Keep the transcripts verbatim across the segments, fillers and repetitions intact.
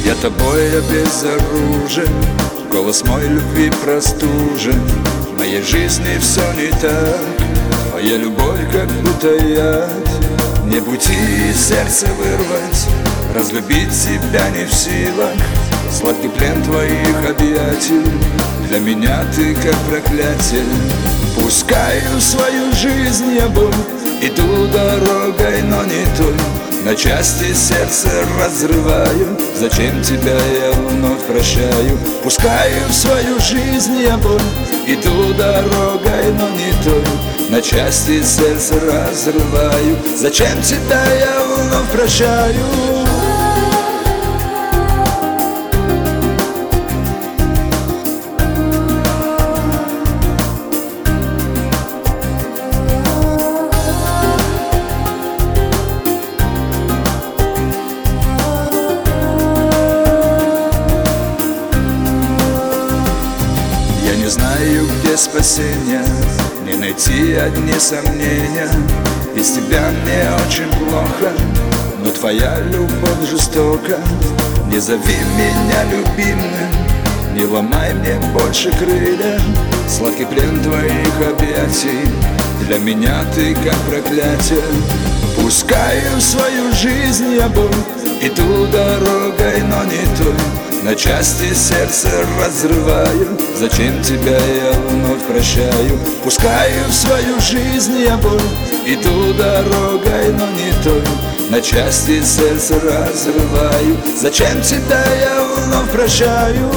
Я тобой обезоружен, голос мой любви простужен. В моей жизни все не так, моя любовь как будто яд. Мне пути из сердца вырвать, разлюбить тебя не в силах. Сладкий плен твоих объятий, для меня ты как проклятие. Пускаю свою жизнь я боль, иду дорогой, но не той. На части сердце разрываю, зачем тебя я вновь прощаю? Пускаю в свою жизнь я боль, иду дорогой, но не той. На части сердце разрываю, зачем тебя я вновь прощаю? Я не знаю, где спасение, не найти одни сомнения. Без тебя мне очень плохо, но твоя любовь жестока. Не зови меня любимым, не ломай мне больше крылья. Сладкий плен твоих объятий, для меня ты как проклятие. Пускаю свою жизнь я боль, иду дорогой, но не той. На части сердце разрываю, зачем тебя я вновь прощаю? Пускаю в свою жизнь я боль, иду дорогой, но не той. На части сердце разрываю, зачем тебя я вновь прощаю?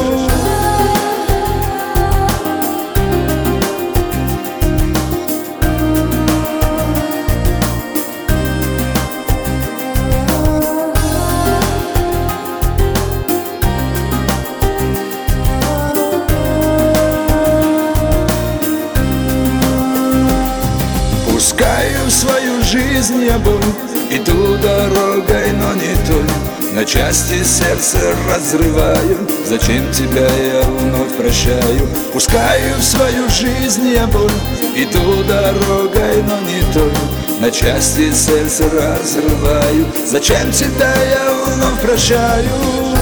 Пускаю в свою жизнь я боль, иду дорогой, но не той. На части сердце разрываю, зачем тебя я вновь прощаю? Пускаю в свою жизнь я боль, иду дорогой, но не той. На части сердце разрываю, зачем тебя я вновь прощаю?